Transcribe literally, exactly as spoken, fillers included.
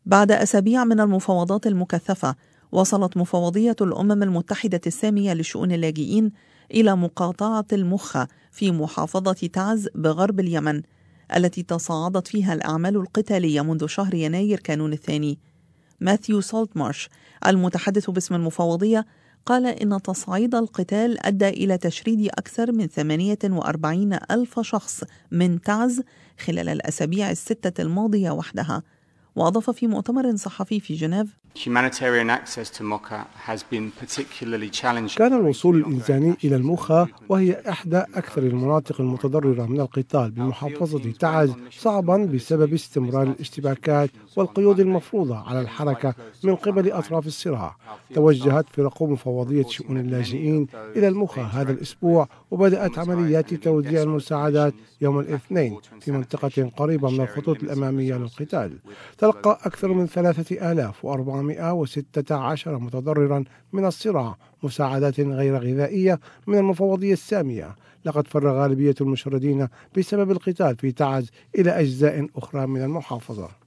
بعد أسابيع من المفاوضات المكثفة، وصلت مفوضية الأمم المتحدة السامية لشؤون اللاجئين إلى مقاطعة المخا في محافظة تعز بغرب اليمن، التي تصاعدت فيها الأعمال القتالية منذ شهر يناير كانون الثاني. ماثيو سولتمارش المتحدث باسم المفوضية قال إن تصعيد القتال أدى إلى تشريد أكثر من ثمانية وأربعين ألف شخص من تعز خلال الأسابيع الستة الماضية وحدها. وأضاف في مؤتمر صحفي في جنيف: كان الوصول الإنساني إلى المخا، وهي إحدى أكثر المناطق المتضررة من القتال بمحافظة تعز، صعبا بسبب استمرار الاشتباكات والقيود المفروضة على الحركة من قبل أطراف الصراع. توجهت فرق مفوضية شؤون اللاجئين إلى المخا هذا الأسبوع، وبدأت عمليات توزيع المساعدات يوم الاثنين في منطقة قريبة من الخطوط الأمامية للقتال. تلقى أكثر من ثلاثة آلاف وأربعمائة وستة عشر متضررا من الصراع مساعدات غير غذائية من المفوضية السامية. لقد فر غالبية المشردين بسبب القتال في تعز إلى أجزاء أخرى من المحافظة.